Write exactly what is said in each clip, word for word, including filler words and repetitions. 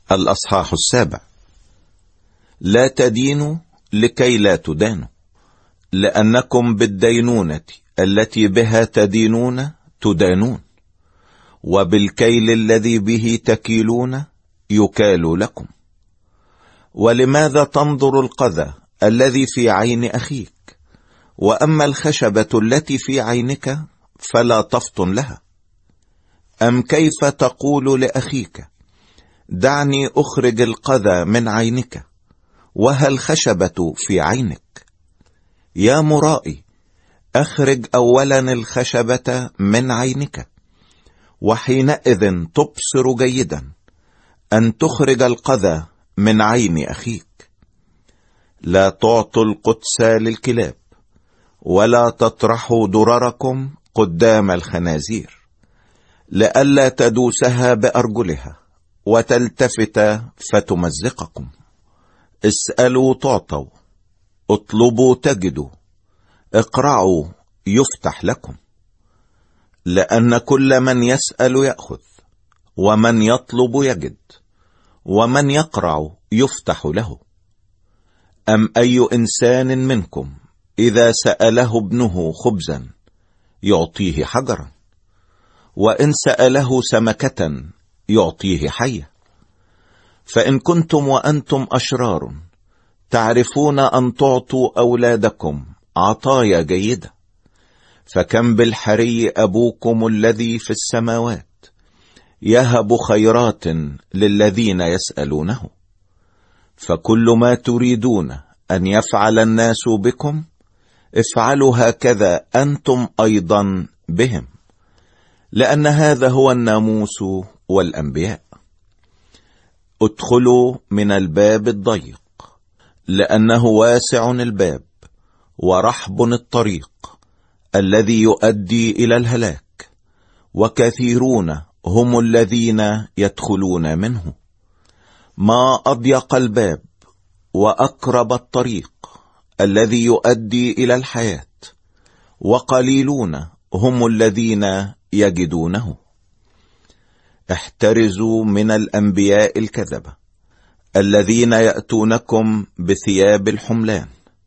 الأصحاح السابع. لا تدينوا لكي لا تدانوا، لأنكم بالدينونة التي بها تدينون تدانون، وبالكيل الذي به تكيلون يكال لكم. ولماذا تنظر القذى الذي في عين أخيك، وأما الخشبة التي في عينك فلا تفطن لها؟ أم كيف تقول لأخيك دعني أخرج القذى من عينك وها الخشبة في عينك؟ يا مرائي، أخرج أولا الخشبة من عينك، وحينئذ تبصر جيدا أن تخرج القذى من عين أخيك. لا تعطوا القدس للكلاب، ولا تطرحوا درركم قدام الخنازير، لئلا تدوسها بأرجلها وتلتفت فتمزقكم. اسألوا تعطوا، اطلبوا تجدوا، اقرعوا يفتح لكم. لأن كل من يسأل يأخذ، ومن يطلب يجد، ومن يقرع يفتح له. أم أي إنسان منكم إذا سأله ابنه خبزا يعطيه حجرا، وإن سأله سمكة يعطيه حية؟ فإن كنتم وأنتم أشرار تعرفون أن تعطوا أولادكم عطايا جيدة، فكم بالحري أبوكم الذي في السماوات يهب خيرات للذين يسألونه. فكل ما تريدون أن يفعل الناس بكم افعلوا هكذا أنتم أيضا بهم، لأن هذا هو الناموس والأنبياء. ادخلوا من الباب الضيق، لأنه واسع الباب ورحب الطريق الذي يؤدي إلى الهلاك، وكثيرون هم الذين يدخلون منه. ما أضيق الباب وأقرب الطريق الذي يؤدي إلى الحياة، وقليلون هم الذين يجدونه. احترزوا من الأنبياء الكذبة الذين يأتونكم بثياب الحملان،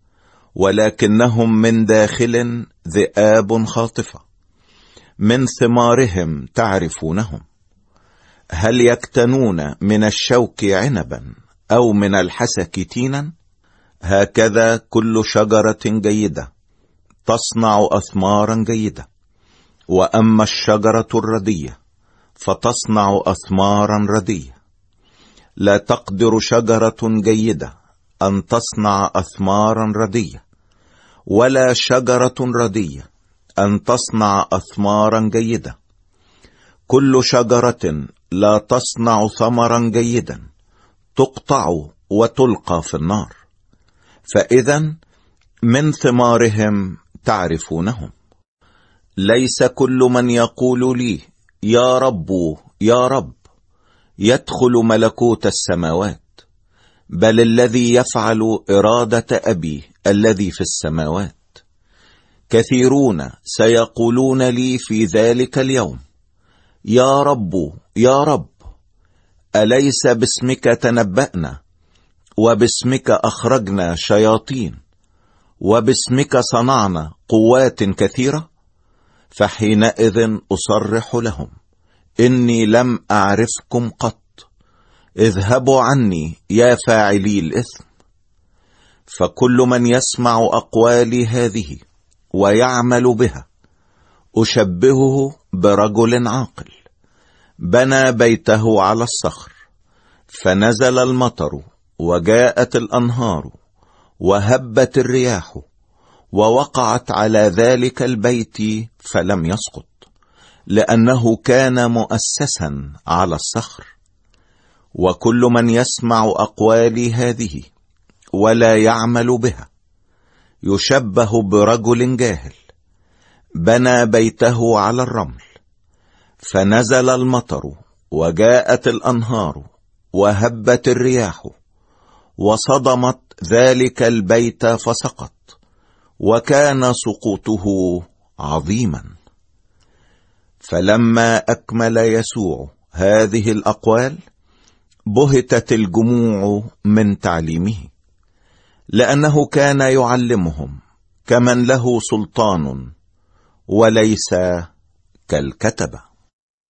ولكنهم من داخل ذئاب خاطفة. من ثمارهم تعرفونهم. هل يكتنون من الشوك عنبا أو من الحسك تينا؟ هكذا كل شجرة جيدة تصنع أثمارا جيدة، وأما الشجرة الردية فتصنع أثمارا ردية. لا تقدر شجرة جيدة أن تصنع أثمارا ردية، ولا شجرة ردية أن تصنع أثمارا جيدة. كل شجرة لا تصنع ثمرا جيدا تقطع وتلقى في النار. فإذا من ثمارهم تعرفونهم. ليس كل من يقول لي يا رب يا رب يدخل ملكوت السماوات، بل الذي يفعل إرادة أبي الذي في السماوات. كثيرون سيقولون لي في ذلك اليوم يا رب يا رب، أليس باسمك تنبأنا، وباسمك أخرجنا شياطين، وباسمك صنعنا قوات كثيرة؟ فحينئذ أصرح لهم إني لم أعرفكم قط، اذهبوا عني يا فاعلي الإثم. فكل من يسمع أقوالي هذه ويعمل بها أشبهه برجل عاقل بنى بيته على الصخر، فنزل المطر وجاءت الأنهار وهبت الرياح ووقعت على ذلك البيت فلم يسقط، لأنه كان مؤسسا على الصخر. وكل من يسمع أقوالي هذه ولا يعمل بها يشبه برجل جاهل بنى بيته على الرمل، فنزل المطر وجاءت الأنهار وهبت الرياح وصدمت ذلك البيت فسقط، وكان سقوطه عظيما. فلما أكمل يسوع هذه الأقوال بهتت الجموع من تعليمه، لأنه كان يعلمهم كمن له سلطان وليس كالكتبة.